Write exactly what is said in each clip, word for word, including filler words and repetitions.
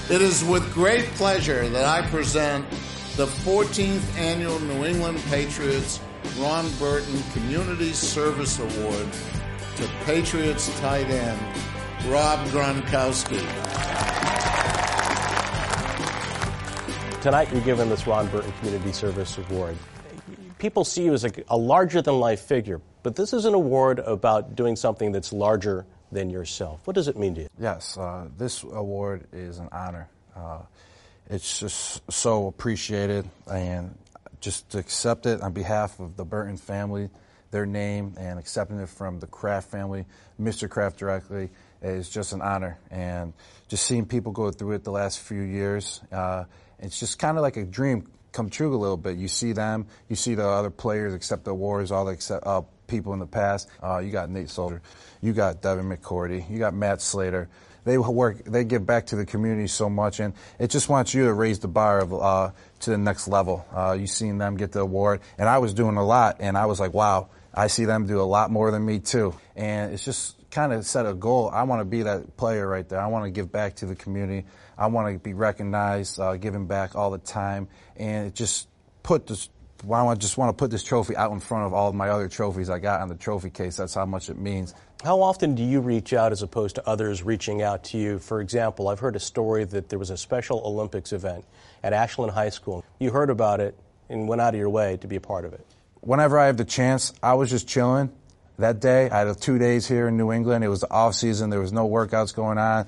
It is with great pleasure that I present the fourteenth Annual New England Patriots Ron Burton Community Service Award to Patriots tight end Rob Gronkowski. Tonight you're given this Ron Burton Community Service Award. People see you as a, a larger-than-life figure, but this is an award about doing something that's larger than yourself. What does it mean to you? Yes, uh, this award is an honor. Uh, it's just so appreciated, and just to accept it on behalf of the Burton family, their name, and accepting it from the Kraft family, Mister Kraft directly, is just an honor. And just seeing people go through it the last few years, uh, it's just kind of like a dream come true a little bit. You see them, you see the other players accept the awards, all the accept, uh, people in the past. Uh, you got Nate Solder, you got Devin McCourty, you got Matt Slater. They work, they give back to the community so much, and it just wants you to raise the bar of, uh, to the next level. Uh, you seen them get the award, and I was doing a lot, and I was like, wow, I see them do a lot more than me too. And it's just kind of set a goal. I want to be that player right there. I want to give back to the community. I want to be recognized, uh, giving back all the time, and it just put this. Well, I just want to put this trophy out in front of all of my other trophies I got on the trophy case. That's how much it means. How often do you reach out as opposed to others reaching out to you? For example, I've heard a story that there was a Special Olympics event at Ashland High School. You heard about it and went out of your way to be a part of it. Whenever I have the chance, I was just chilling. That day, I had two days here in New England. It was the off season. There was no workouts going on,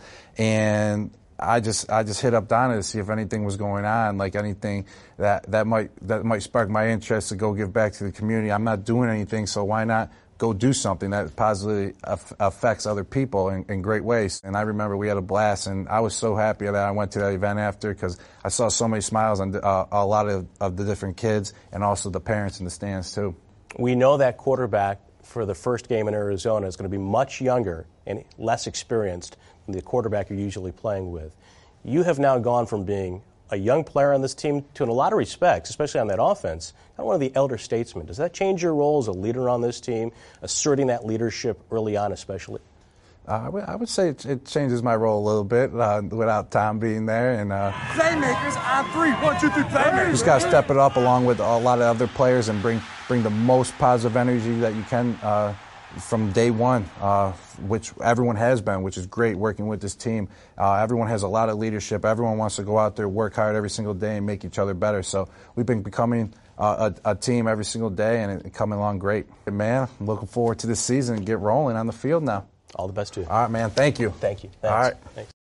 and I just I just hit up Donna to see if anything was going on, like anything that that might that might spark my interest to go give back to the community. I'm not doing anything, so why not go do something that positively af- affects other people in, in great ways? And I remember we had a blast, and I was so happy that I went to that event after, because I saw so many smiles on uh, a lot of, of the different kids and also the parents in the stands too. We know that quarterback for the first game in Arizona is going to be much younger and less experienced than the quarterback you're usually playing with. You have now gone from being a young player on this team to, in a lot of respects, especially on that offense, kind of one of the elder statesmen. Does that change your role as a leader on this team, asserting that leadership early on especially? Uh, I, would, I would say it, it changes my role a little bit uh, without Tom being there. And uh, playmakers on three, one, two, three, playmakers. You just got to step it up along with a lot of other players and bring bring the most positive energy that you can uh, from day one, uh, which everyone has been, which is great working with this team. Uh, everyone has a lot of leadership. Everyone wants to go out there, work hard every single day, and make each other better. So we've been becoming uh, a, a team every single day, and it, coming along great. Man, I'm looking forward to this season and get rolling on the field now. All the best to you. All right, man. Thank you. Thank you. Thanks. All right. Thanks.